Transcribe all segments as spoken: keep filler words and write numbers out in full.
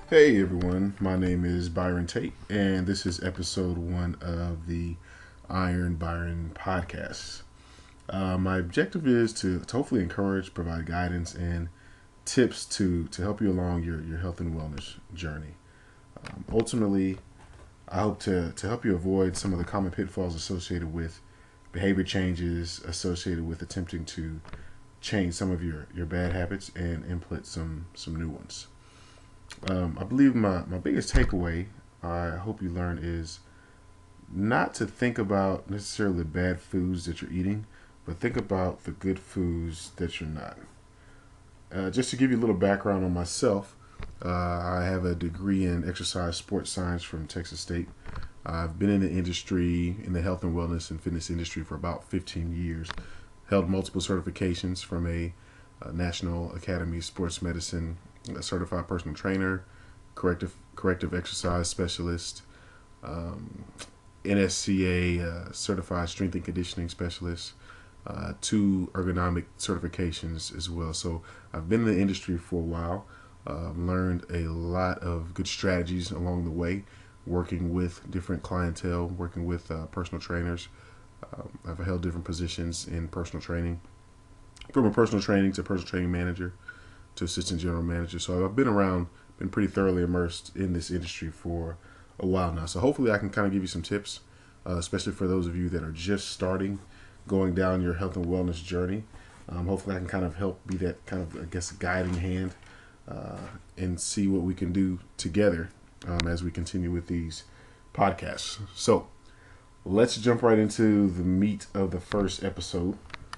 Hey everyone, my name is Byron Tate, and this is episode one of the Iron Byron podcast. Uh, my objective is to, to hopefully encourage, provide guidance, and tips to, to help you along your, your health and wellness journey. Um, ultimately, I hope to, to help you avoid some of the common pitfalls associated with behavior changes associated with attempting to change some of your, your bad habits and implement some, some new ones. Um, I believe my, my biggest takeaway I hope you learn is not to think about necessarily the bad foods that you're eating, but think about the good foods that you're not. Uh, just to give you a little background on myself, uh, I have a degree in exercise sports science from Texas State. I've been in the industry, in the health and wellness and fitness industry for about fifteen years. Held multiple certifications from a, a National Academy of Sports Medicine, a certified personal trainer, corrective corrective exercise specialist, um, N S C A uh, certified strength and conditioning specialist, uh, two ergonomic certifications as well. So I've been in the industry for a while, uh, learned a lot of good strategies along the way, working with different clientele, working with uh, personal trainers. Um, I've held different positions in personal training, from a personal training to personal training manager to assistant general manager. So I've been around, been pretty thoroughly immersed in this industry for a while now. So hopefully I can kind of give you some tips, uh, especially for those of you that are just starting going down your health and wellness journey. Um, hopefully I can kind of help be that kind of, I guess, guiding hand uh, and see what we can do together um, as we continue with these podcasts. So let's jump right into the meat of the first episode.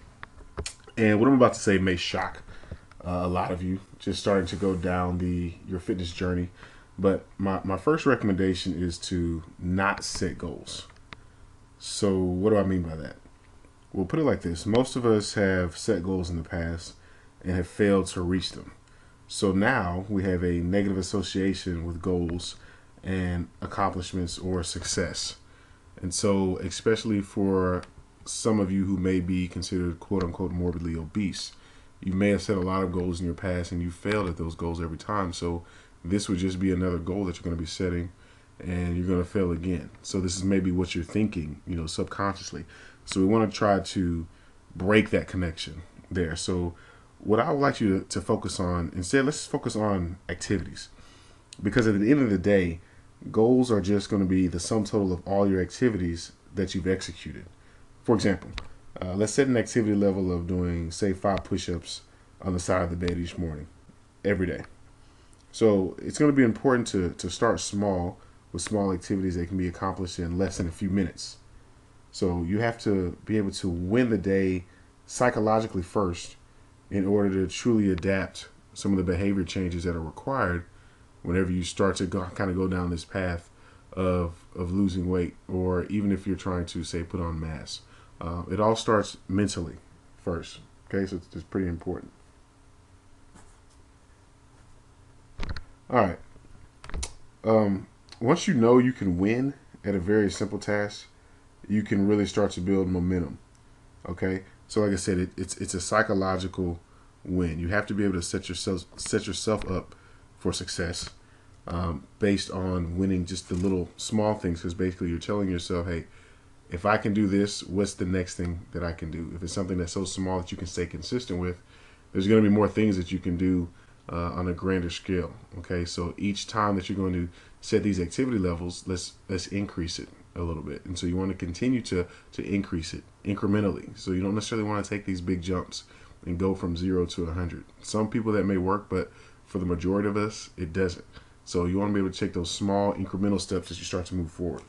And what I'm about to say may shock uh, a lot of you just starting to go down the your fitness journey. But my, my first recommendation is to not set goals. So what do I mean by that? Well, put it like this. Most of us have set goals in the past and have failed to reach them. So now we have a negative association with goals and accomplishments or success. And so, especially for some of you who may be considered quote unquote morbidly obese, you may have set a lot of goals in your past and you failed at those goals every time. So, this would just be another goal that you're going to be setting and you're going to fail again. So, this is maybe what you're thinking, you know, subconsciously. So, we want to try to break that connection there. So, what I would like you to, to focus on instead, let's focus on activities, because at the end of the day, goals are just going to be the sum total of all your activities that you've executed. For example, uh, let's set an activity level of doing, say, five push-ups on the side of the bed each morning, every day. So it's going to be important to, to start small with small activities that can be accomplished in less than a few minutes. So you have to be able to win the day psychologically first in order to truly adapt some of the behavior changes that are required whenever you start to go, kind of go down this path of of losing weight, or even if you're trying to, say, put on mass. Uh, it all starts mentally first. Okay, so it's, it's pretty important. All right. Um, Once you know you can win at a very simple task, you can really start to build momentum. Okay, so like I said, it, it's it's a psychological win. You have to be able to set yourself set yourself up for success um, based on winning just the little small things. Because basically, you're telling yourself, "Hey, if I can do this, what's the next thing that I can do?" If it's something that's so small that you can stay consistent with, there's going to be more things that you can do uh, on a grander scale. Okay, so each time that you're going to set these activity levels, let's let's increase it a little bit. And so you want to continue to to increase it incrementally. So you don't necessarily want to take these big jumps and go from zero to a hundred. Some people that may work, but for the majority of us, it doesn't. So you want to be able to take those small incremental steps as you start to move forward.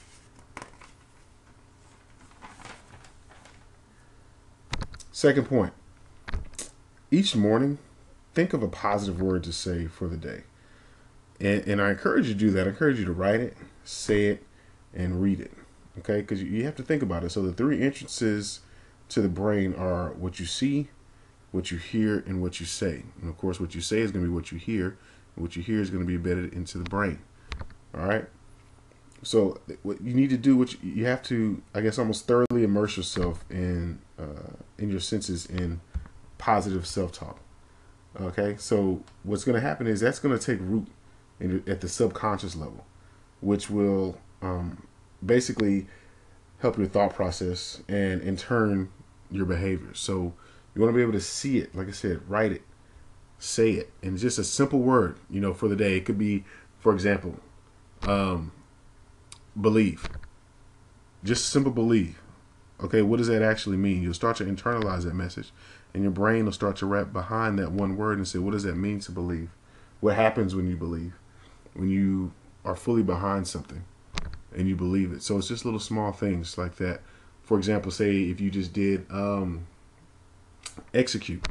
Second point, each morning, think of a positive word to say for the day. And, and I encourage you to do that. I encourage you to write it, say it, and read it. Okay? Because you, you have to think about it. So the three entrances to the brain are what you see, what you hear, and what you say. And of course, what you say is going to be what you hear, and what you hear is going to be embedded into the brain. All right? So what you need to do, what you, you have to, I guess, almost thoroughly immerse yourself in uh, in your senses in positive self-talk. Okay, so what's going to happen is that's going to take root in, at the subconscious level, which will um, basically help your thought process and in turn your behavior. So you want to be able to see it, like I said, write it, say it, and just a simple word, you know, for the day. It could be, for example, um, believe. Just simple believe. Okay, what does that actually mean? You'll start to internalize that message, and your brain will start to wrap behind that one word and say, what does that mean to believe? What happens when you believe? When you are fully behind something and you believe it. So it's just little small things like that. For example, say if you just did um, execute.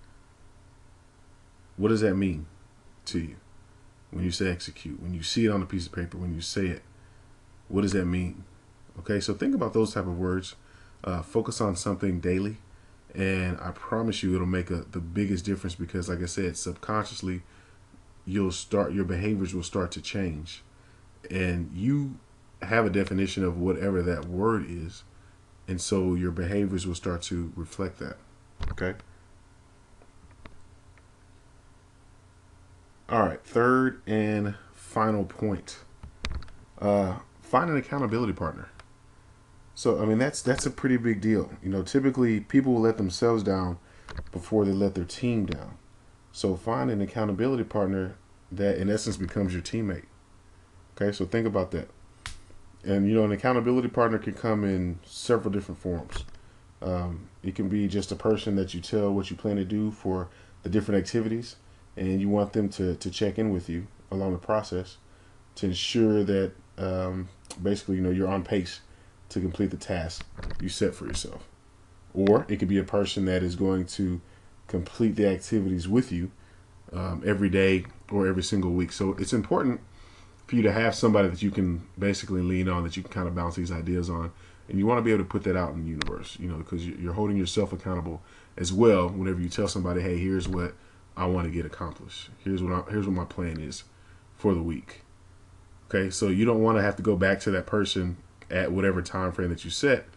What does that mean to you when you say execute? When you see it on a piece of paper, when you say it, what does that mean? Okay, so think about those type of words. Uh, focus on something daily, and I promise you it'll make a, the biggest difference, because like I said, subconsciously you'll start, your behaviors will start to change, and you have a definition of whatever that word is, and so your behaviors will start to reflect that. Okay. All right, third and final point. Uh, find an accountability partner. So, I mean, that's that's a pretty big deal. You know, typically people will let themselves down before they let their team down. So find an accountability partner that in essence becomes your teammate. Okay, so think about that. And, you know, an accountability partner can come in several different forms. Um, it can be just a person that you tell what you plan to do for the different activities, and you want them to, to check in with you along the process to ensure that um, basically, you know, you're on pace to complete the task you set for yourself. Or it could be a person that is going to complete the activities with you um, every day or every single week. So it's important for you to have somebody that you can basically lean on, that you can kind of bounce these ideas on. And you want to be able to put that out in the universe, you know, because you're holding yourself accountable as well whenever you tell somebody, hey, here's what I want to get accomplished. Here's what I, here's what my plan is for the week. Okay, so you don't want to have to go back to that person at whatever time frame that you set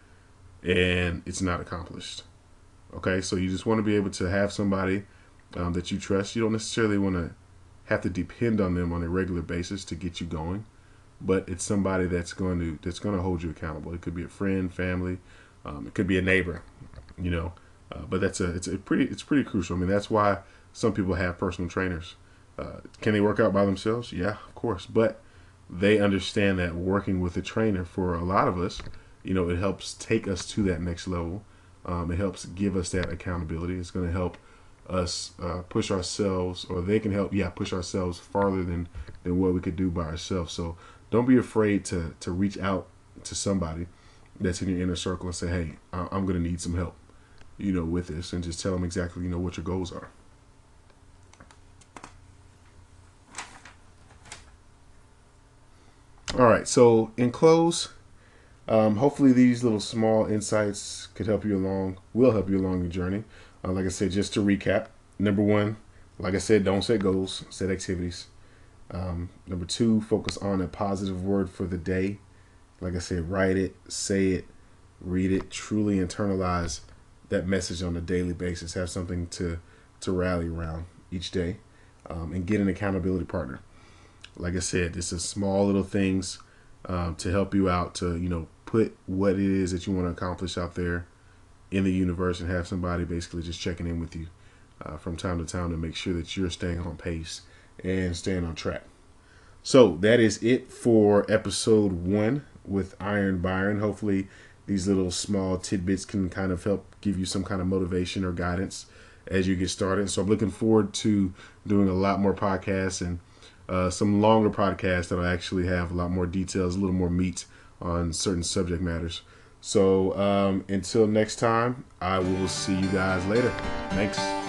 and it's not accomplished. Okay, so you just want to be able to have somebody um, that you trust. You don't necessarily want to have to depend on them on a regular basis to get you going, but it's somebody that's going to that's going to hold you accountable. It could be a friend, family, um, it could be a neighbor, you know. Uh, but that's a it's a pretty it's pretty crucial. I mean, that's why some people have personal trainers. Uh, can they work out by themselves? Yeah, of course, but they understand that working with a trainer, for a lot of us, you know, it helps take us to that next level. Um, it helps give us that accountability. It's going to help us uh, push ourselves, or they can help, yeah, push ourselves farther than, than what we could do by ourselves. So don't be afraid to, to reach out to somebody that's in your inner circle and say, hey, I'm going to need some help, you know, with this, and just tell them exactly, you know, what your goals are. All right, so in close, um, hopefully these little small insights could help you along, will help you along your journey. Uh, like I said, just to recap, number one, like I said, don't set goals, set activities. Um, number two, focus on a positive word for the day. Like I said, write it, say it, read it, truly internalize that message on a daily basis. Have something to, to rally around each day, um, and get an accountability partner. Like I said, this is small little things um, to help you out to, you know, put what it is that you want to accomplish out there in the universe, and have somebody basically just checking in with you uh, from time to time to make sure that you're staying on pace and staying on track. So that is it for episode one with Iron Byron. Hopefully these little small tidbits can kind of help give you some kind of motivation or guidance as you get started. So I'm looking forward to doing a lot more podcasts, and Uh, some longer podcasts that will actually have a lot more details, a little more meat on certain subject matters. So um, until next time, I will see you guys later. Thanks.